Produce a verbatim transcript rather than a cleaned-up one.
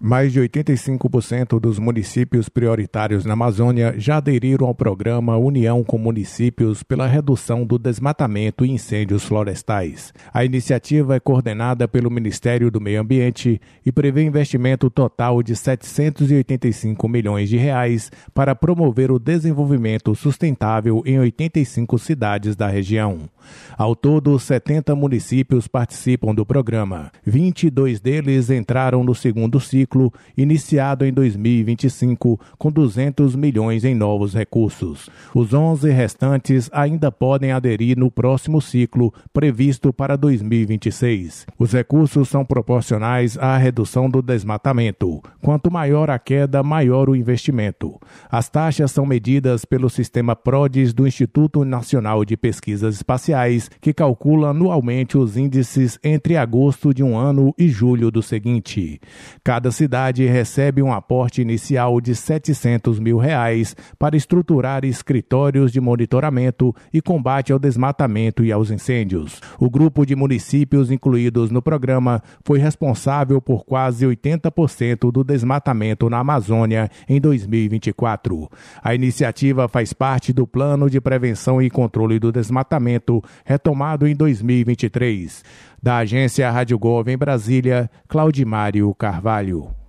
Mais de oitenta e cinco por cento dos municípios prioritários na Amazônia já aderiram ao programa União com Municípios pela redução do desmatamento e incêndios florestais. A iniciativa é coordenada pelo Ministério do Meio Ambiente e prevê investimento total de setecentos e oitenta e cinco milhões de reais para promover o desenvolvimento sustentável em oitenta e cinco cidades da região. Ao todo, setenta municípios participam do programa. vinte e dois deles entraram no segundo ciclo, iniciado em dois mil e vinte e cinco, com duzentos milhões em novos recursos. Os onze restantes ainda podem aderir no próximo ciclo, previsto para dois mil e vinte e seis. Os recursos são proporcionais à redução do desmatamento. Quanto maior a queda, maior o investimento. As taxas são medidas pelo sistema PRODES do Instituto Nacional de Pesquisas Espaciais, que calcula anualmente os índices entre agosto de um ano e julho do seguinte. Cada cidade recebe um aporte inicial de setecentos mil reais para estruturar escritórios de monitoramento e combate ao desmatamento e aos incêndios. O grupo de municípios incluídos no programa foi responsável por quase oitenta por cento do desmatamento na Amazônia em dois mil e vinte e quatro. A iniciativa faz parte do Plano de Prevenção e Controle do Desmatamento, retomado em dois mil e vinte e três. Da agência Rádio Gov em Brasília, Claudimário Carvalho.